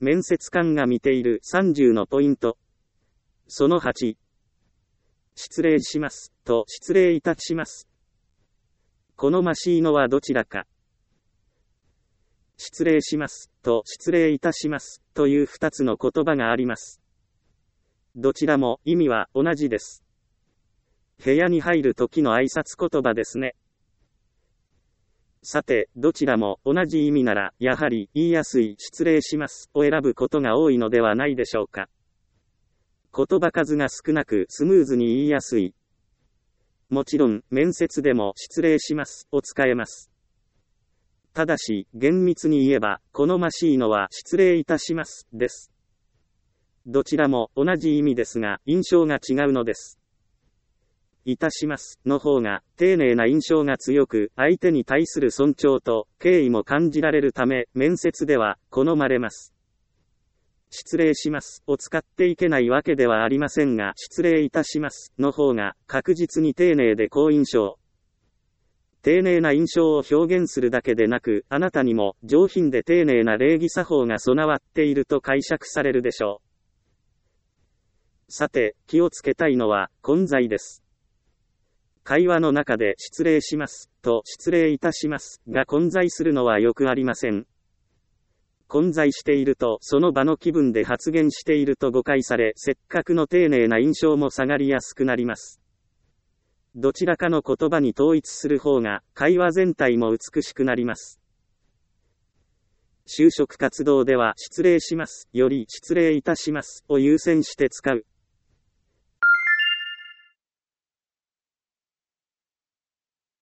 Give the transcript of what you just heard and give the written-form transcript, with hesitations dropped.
面接官が見ている30のポイント。その8。失礼しますと失礼いたします。好ましいのはどちらか。失礼しますと失礼いたしますという2つの言葉があります。どちらも意味は同じです。部屋に入る時の挨拶言葉ですね。さて、どちらも同じ意味なら、やはり言いやすい失礼しますを選ぶことが多いのではないでしょうか。言葉数が少なくスムーズに言いやすい。もちろん、面接でも失礼しますを使えます。ただし、厳密に言えば、好ましいのは失礼いたしますです。どちらも同じ意味ですが、印象が違うのです。いたしますの方が丁寧な印象が強く、相手に対する尊重と敬意も感じられるため、面接では好まれます。失礼しますを使っていけないわけではありませんが、失礼いたしますの方が確実に丁寧で好印象。丁寧な印象を表現するだけでなく、あなたにも上品で丁寧な礼儀作法が備わっていると解釈されるでしょう。さて、気をつけたいのは混在です。会話の中で失礼しますと失礼いたしますが混在するのはよくありません。混在しているとその場の気分で発言していると誤解され、せっかくの丁寧な印象も下がりやすくなります。どちらかの言葉に統一する方が会話全体も美しくなります。就職活動では失礼しますより失礼いたしますを優先して使う。